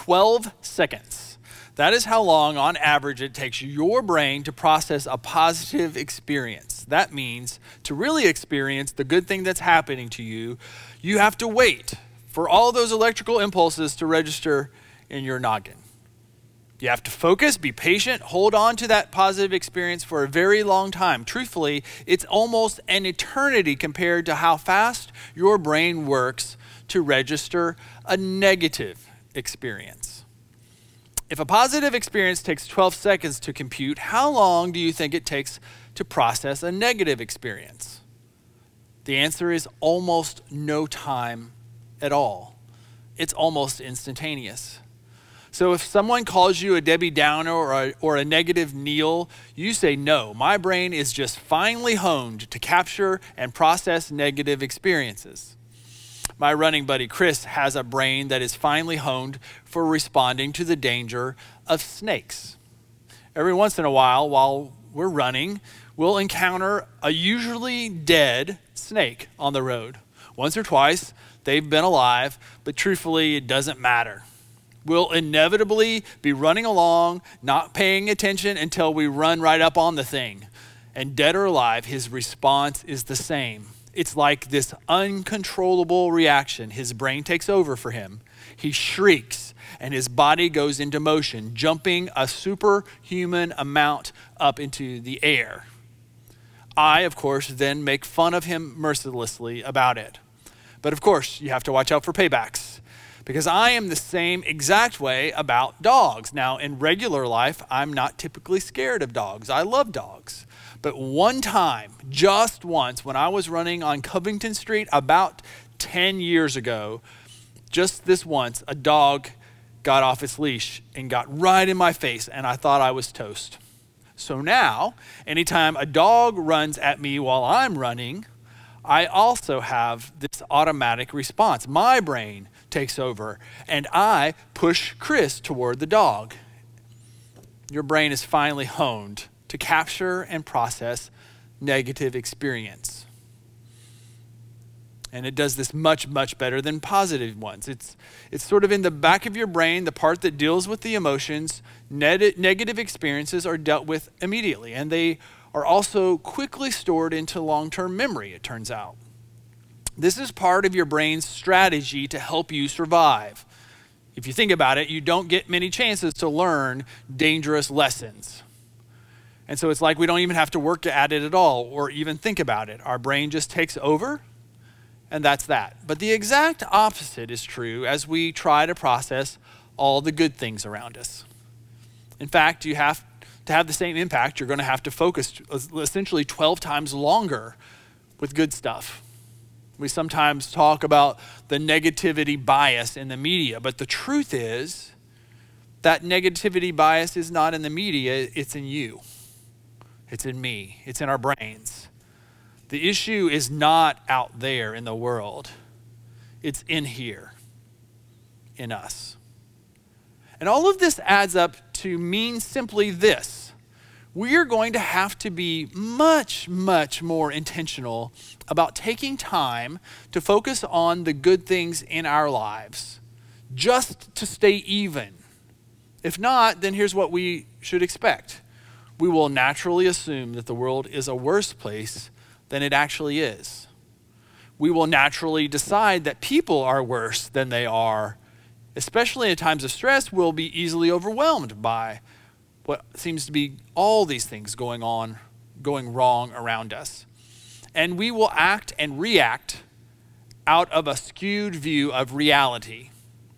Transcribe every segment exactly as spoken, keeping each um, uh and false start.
twelve seconds. That is how long, on average, it takes your brain to process a positive experience. That means to really experience the good thing that's happening to you, you have to wait for all those electrical impulses to register in your noggin. You have to focus, be patient, hold on to that positive experience for a very long time. Truthfully, it's almost an eternity compared to how fast your brain works to register a negative experience. If a positive experience takes twelve seconds to compute, how long do you think it takes to process a negative experience? The answer is almost no time at all. It's almost instantaneous. So if someone calls you a Debbie Downer or a, or a negative Neil, you say, no, my brain is just finely honed to capture and process negative experiences. My running buddy Chris has a brain that is finely honed for responding to the danger of snakes. Every once in a while, while we're running, we'll encounter a usually dead snake on the road. Once or twice, they've been alive, but truthfully, it doesn't matter. We'll inevitably be running along, not paying attention until we run right up on the thing. And dead or alive, his response is the same. It's like this uncontrollable reaction. His brain takes over for him. He shrieks, and his body goes into motion, jumping a superhuman amount up into the air. I, of course, then make fun of him mercilessly about it. But of course, you have to watch out for paybacks, because I am the same exact way about dogs. Now, in regular life, I'm not typically scared of dogs. I love dogs. But one time, just once, when I was running on Covington Street about ten years ago, just this once, a dog got off its leash and got right in my face, and I thought I was toast. So now, anytime a dog runs at me while I'm running, I also have this automatic response. My brain takes over, and I push Chris toward the dog. Your brain is finally honed to capture and process negative experience. And it does this much, much better than positive ones. It's, it's sort of in the back of your brain, the part that deals with the emotions. Neg- negative experiences are dealt with immediately, and they are also quickly stored into long-term memory, it turns out. This is part of your brain's strategy to help you survive. If you think about it, you don't get many chances to learn dangerous lessons. And so it's like we don't even have to work at it at all or even think about it. Our brain just takes over, and that's that. But the exact opposite is true as we try to process all the good things around us. In fact, you have to have the same impact, you're going to have to focus essentially twelve times longer with good stuff. We sometimes talk about the negativity bias in the media, but the truth is that negativity bias is not in the media, it's in you. It's in me. It's in our brains. The issue is not out there in the world. It's in here, in us. And all of this adds up to mean simply this. We are going to have to be much, much more intentional about taking time to focus on the good things in our lives, just to stay even. If not, then here's what we should expect. We will naturally assume that the world is a worse place than it actually is. We will naturally decide that people are worse than they are. Especially in times of stress, we'll be easily overwhelmed by what seems to be all these things going on, going wrong around us. And we will act and react out of a skewed view of reality.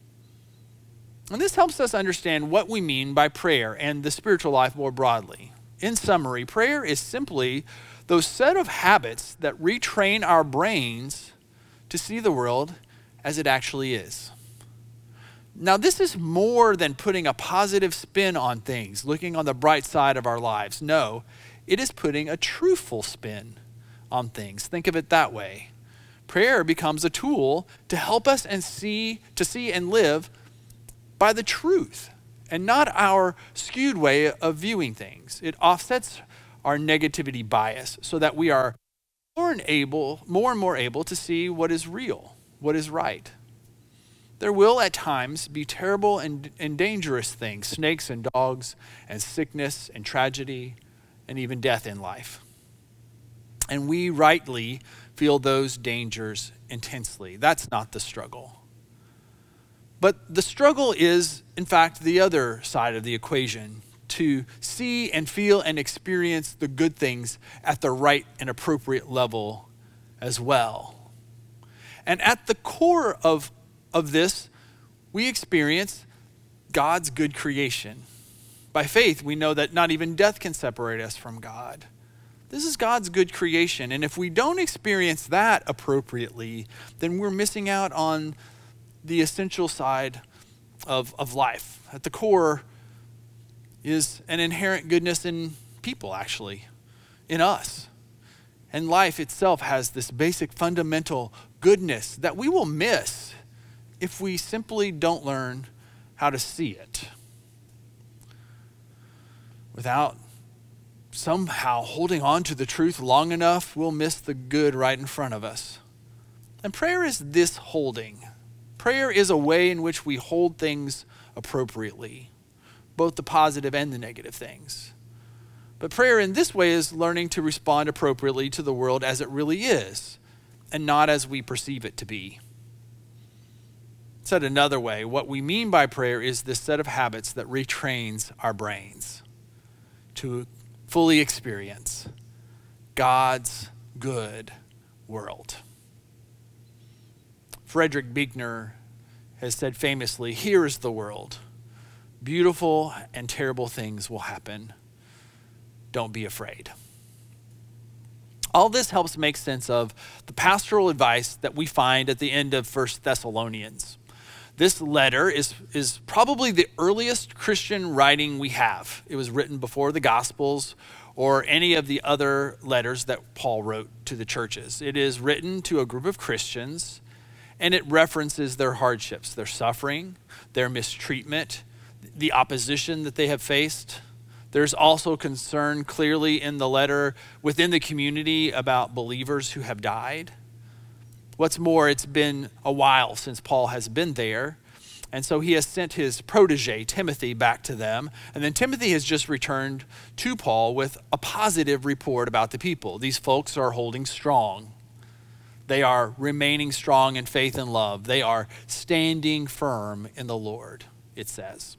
And this helps us understand what we mean by prayer and the spiritual life more broadly. In summary, prayer is simply those set of habits that retrain our brains to see the world as it actually is. Now, this is more than putting a positive spin on things, looking on the bright side of our lives. No, it is putting a truthful spin on things. Think of it that way. Prayer becomes a tool to help us and see, to see and live by the truth and not our skewed way of viewing things. It offsets our negativity bias so that we are more and able, more and more able to see what is real, what is right. There will at times be terrible and, and dangerous things, snakes and dogs, and sickness and tragedy, and even death in life. And we rightly feel those dangers intensely. That's not the struggle. But the struggle is, in fact, the other side of the equation, to see and feel and experience the good things at the right and appropriate level as well. And at the core of, of this, we experience God's good creation. By faith, we know that not even death can separate us from God. This is God's good creation. And if we don't experience that appropriately, then we're missing out on the essential side of, of life. At the core is an inherent goodness in people, actually, in us. And life itself has this basic fundamental goodness that we will miss if we simply don't learn how to see it. Without somehow holding on to the truth long enough, we'll miss the good right in front of us. And prayer is this holding. Prayer is a way in which we hold things appropriately, both the positive and the negative things. But prayer in this way is learning to respond appropriately to the world as it really is, and not as we perceive it to be. Said another way, what we mean by prayer is this set of habits that retrains our brains to fully experience God's good world. Frederick Buechner has said famously, "Here is the world. Beautiful and terrible things will happen. Don't be afraid." All this helps make sense of the pastoral advice that we find at the end of First Thessalonians. This letter is, is probably the earliest Christian writing we have. It was written before the Gospels or any of the other letters that Paul wrote to the churches. It is written to a group of Christians, and it references their hardships, their suffering, their mistreatment, the opposition that they have faced. There's also concern clearly in the letter within the community about believers who have died. What's more, it's been a while since Paul has been there, and so he has sent his protege, Timothy, back to them. And then Timothy has just returned to Paul with a positive report about the people. These folks are holding strong. They are remaining strong in faith and love. They are standing firm in the Lord, it says.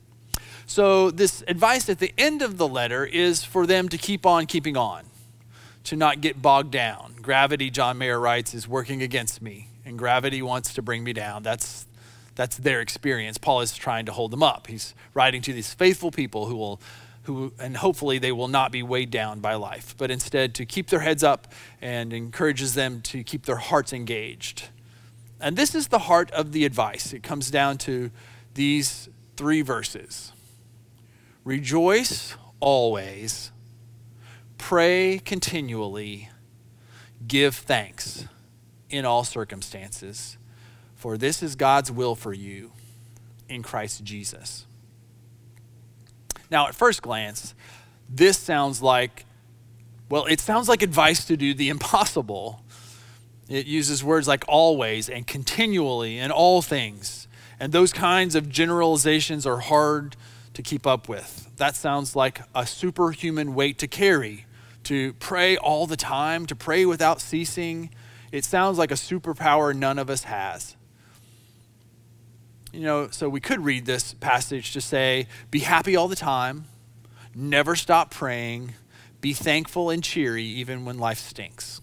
So this advice at the end of the letter is for them to keep on keeping on, to not get bogged down. Gravity, John Mayer writes, is working against me, and gravity wants to bring me down. That's that's their experience. Paul is trying to hold them up. He's writing to these faithful people who will, who and hopefully they will not be weighed down by life, but instead to keep their heads up, and encourages them to keep their hearts engaged. And this is the heart of the advice. It comes down to these three verses. Rejoice always, pray continually, give thanks in all circumstances, for this is God's will for you in Christ Jesus. Now, at first glance, this sounds like, well, it sounds like advice to do the impossible. It uses words like always and continually and all things. And those kinds of generalizations are hard to keep up with. That sounds like a superhuman weight to carry. To pray all the time, to pray without ceasing. It sounds like a superpower none of us has. You know, so we could read this passage to say, be happy all the time, never stop praying, be thankful and cheery even when life stinks.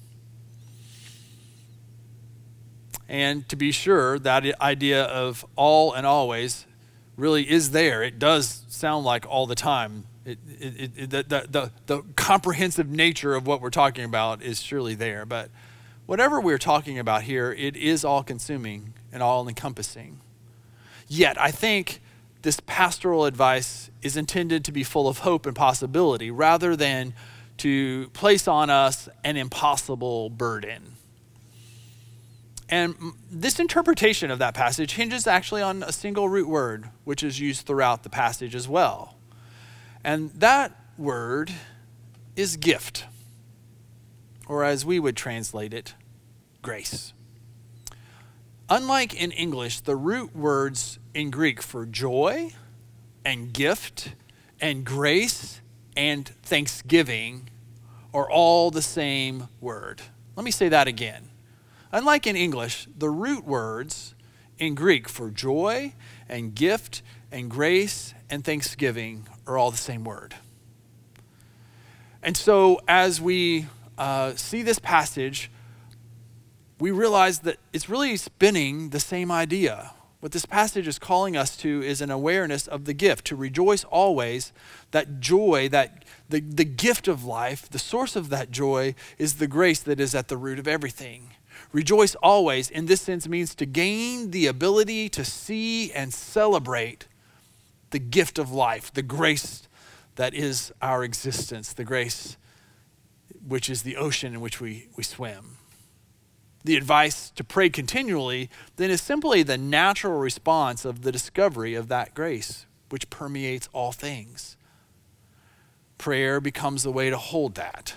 And to be sure, that idea of all and always really is there. It does sound like all the time. It, it, it, the, the, the, the comprehensive nature of what we're talking about is surely there. But whatever we're talking about here, it is all-consuming and all-encompassing. Yet, I think this pastoral advice is intended to be full of hope and possibility rather than to place on us an impossible burden. And this interpretation of that passage hinges actually on a single root word, which is used throughout the passage as well. And that word is gift, or as we would translate it, grace. Unlike in English, the root words in Greek for joy and gift and grace and thanksgiving are all the same word. Let me say that again. Unlike in English, the root words in Greek for joy and gift and grace and thanksgiving are all the same word. And so as we uh, see this passage, we realize that it's really spinning the same idea. What this passage is calling us to is an awareness of the gift, to rejoice always. That joy, that the, the gift of life, the source of that joy is the grace that is at the root of everything. Rejoice always, in this sense, means to gain the ability to see and celebrate the gift of life, the grace that is our existence, the grace which is the ocean in which we, we swim. The advice to pray continually then is simply the natural response of the discovery of that grace, which permeates all things. Prayer becomes the way to hold that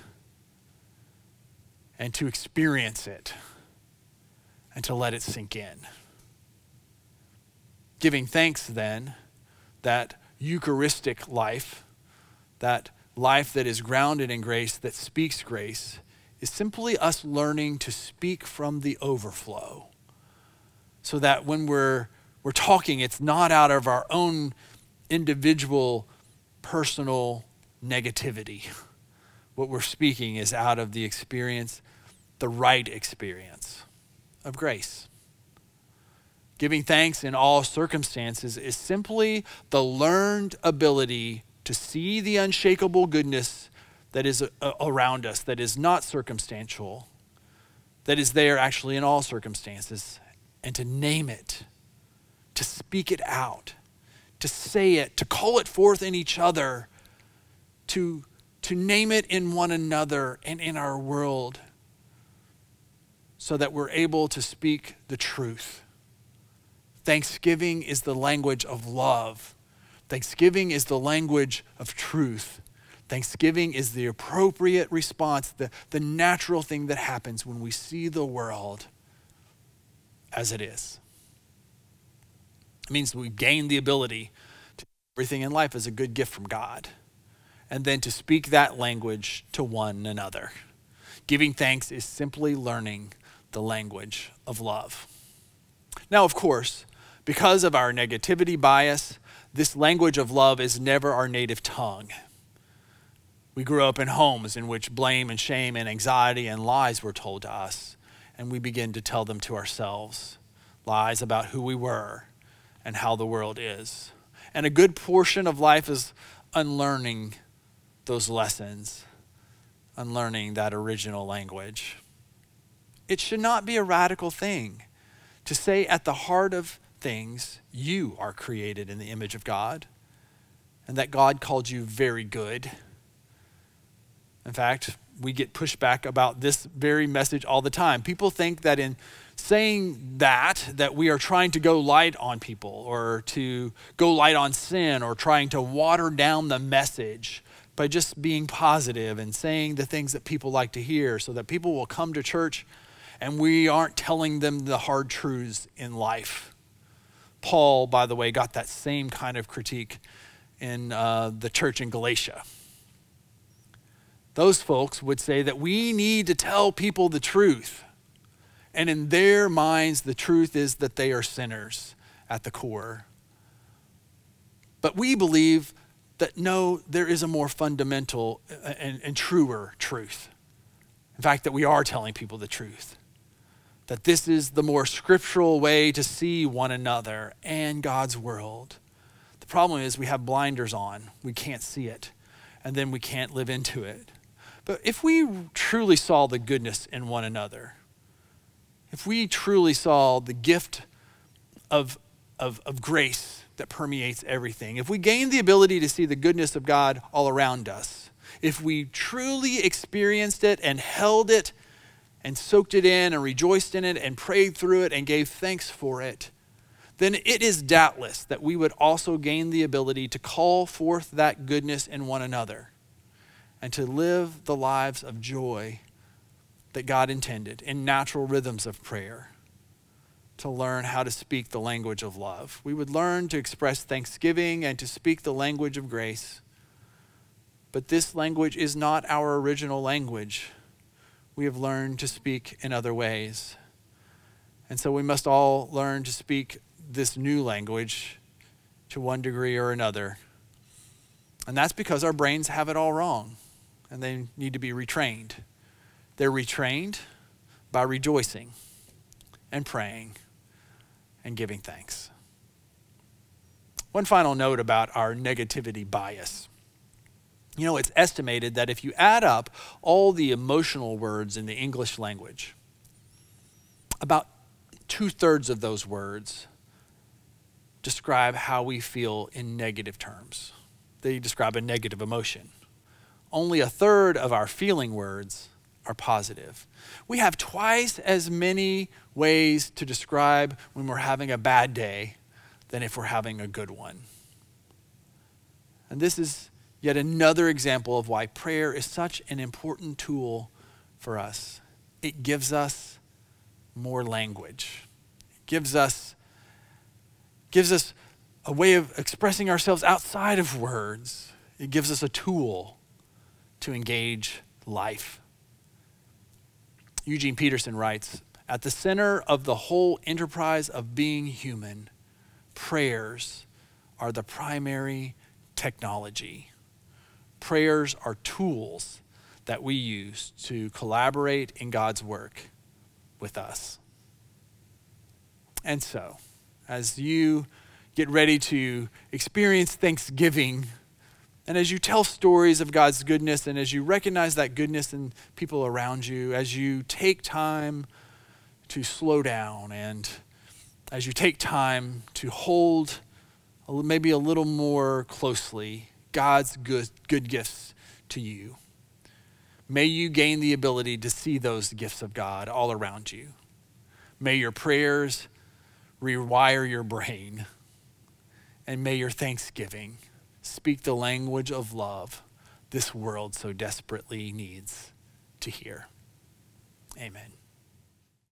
and to experience it and to let it sink in. Giving thanks then, that Eucharistic life, that life that is grounded in grace, that speaks grace, is simply us learning to speak from the overflow. So that when we're we're talking, it's not out of our own individual, personal negativity. What we're speaking is out of the experience, the right experience of grace. Giving thanks in all circumstances is simply the learned ability to see the unshakable goodness that is around us, that is not circumstantial, that is there actually in all circumstances, and to name it, to speak it out, to say it, to call it forth in each other, to, to name it in one another and in our world, so that we're able to speak the truth. Thanksgiving is the language of love. Thanksgiving is the language of truth. Thanksgiving is the appropriate response, the, the natural thing that happens when we see the world as it is. It means we gain the ability to everything in life as a good gift from God, and then to speak that language to one another. Giving thanks is simply learning the language of love. Now, of course, because of our negativity bias, this language of love is never our native tongue. We grew up in homes in which blame and shame and anxiety and lies were told to us, and we begin to tell them to ourselves. Lies about who we were and how the world is. And a good portion of life is unlearning those lessons, unlearning that original language. It should not be a radical thing to say at the heart of things, you are created in the image of God, and that God called you very good. In fact, we get pushback about this very message all the time. People think that in saying that, that we are trying to go light on people or to go light on sin or trying to water down the message by just being positive and saying the things that people like to hear so that people will come to church and we aren't telling them the hard truths in life. Paul, by the way, got that same kind of critique in uh, the church in Galatia. Those folks would say that we need to tell people the truth. And in their minds, the truth is that they are sinners at the core. But we believe that no, there is a more fundamental and, and truer truth. In fact, that we are telling people the truth. That this is the more scriptural way to see one another and God's world. The problem is we have blinders on. We can't see it. And then we can't live into it. But if we truly saw the goodness in one another, if we truly saw the gift of, of, of grace that permeates everything, if we gained the ability to see the goodness of God all around us, if we truly experienced it and held it and soaked it in and rejoiced in it and prayed through it and gave thanks for it, then it is doubtless that we would also gain the ability to call forth that goodness in one another and to live the lives of joy that God intended in natural rhythms of prayer. to learn how to speak the language of love. We would learn to express thanksgiving and to speak the language of grace. But this language is not our original language. We have learned to speak in other ways. And so we must all learn to speak this new language to one degree or another. And that's because our brains have it all wrong, and they need to be retrained. They're retrained by rejoicing and praying and giving thanks. One final note about our negativity bias. You know, it's estimated that if you add up all the emotional words in the English language, about two-thirds of those words describe how we feel in negative terms. They describe a negative emotion. Only a third of our feeling words are positive. We have twice as many ways to describe when we're having a bad day than if we're having a good one. And this is yet another example of why prayer is such an important tool for us. It gives us more language. It gives us, gives us a way of expressing ourselves outside of words. It gives us a tool to engage life. Eugene Peterson writes, "At the center of the whole enterprise of being human, prayers are the primary technology. Prayers are tools that we use to collaborate in God's work with us." And so, as you get ready to experience Thanksgiving, and as you tell stories of God's goodness, and as you recognize that goodness in people around you, as you take time to slow down, and as you take time to hold maybe a little more closely God's good, good gifts to you, may you gain the ability to see those gifts of God all around you. May your prayers rewire your brain, and may your thanksgiving speak the language of love this world so desperately needs to hear. Amen.